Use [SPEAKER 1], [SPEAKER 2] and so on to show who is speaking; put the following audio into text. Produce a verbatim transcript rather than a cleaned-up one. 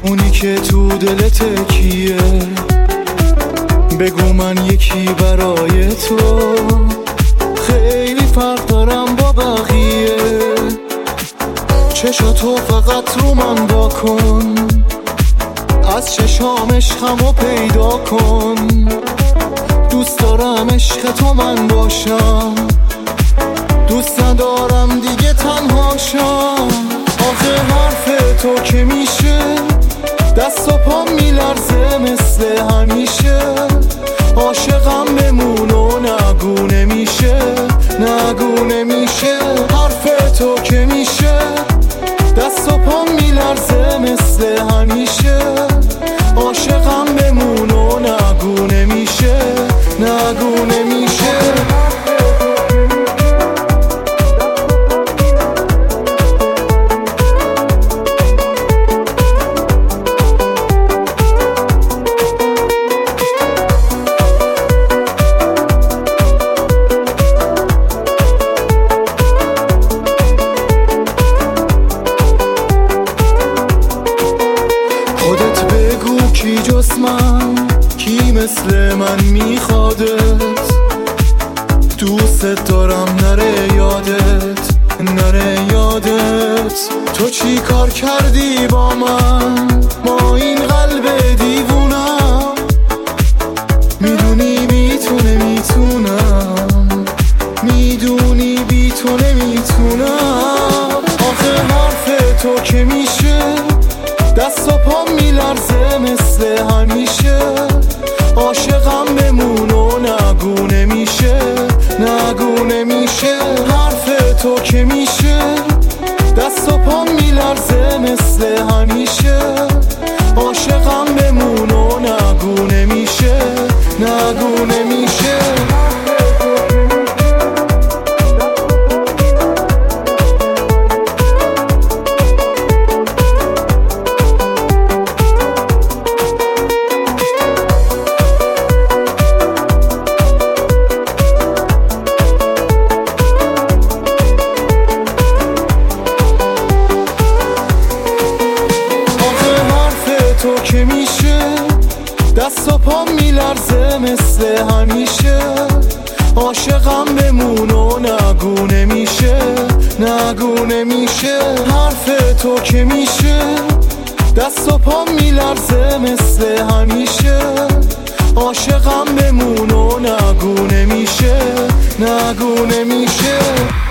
[SPEAKER 1] اونی که تو دلت کیه؟ بگو من یکی برای تو. خیلی فرق دارم با بقیه، چشاتو فقط رو من با کن، از چشام عشقمو پیدا کن. دوست دارم عشق تو من باشم، دوست ندارم دیگه تنها شم. آخه حرف تو که میشه دست و پام میلرزه مثل همیشه. عاشقم بمون و نگو نمیشه، نگو نمیشه. حرف تو که میشه دست و پام میلرزه مثل همیشه. عاشقم بمون و نگو نمیشه، نگو نمیشه. خودت بگو کی جز من، کی مثل من میخوادت؟ دوست دارم نره یادت، نره یادت. تو چی کار کردی با من، با این قلب دیوونم؟ میدونی بی تو نمیتونم، میدونی بی تو نمیتونم. آخه حرف تو که میشه دست و پام میلرزه مثل همیشه. عاشقم بمون و نگو نمیشه، نگو نمیشه. حرف تو که میشه دست و پام میلرزه مثل همیشه. عاشقم بمون و نگو نمیشه، نگو نمیشه. تو که میشه دست و پام میلرزه مثل همیشه. عاشقم بمون و نگو نمیشه، نگو نمیشه. حرف تو که میشه دست و پام میلرزه مثل همیشه. عاشقم بمون و نگو نمیشه، نگو نمیشه.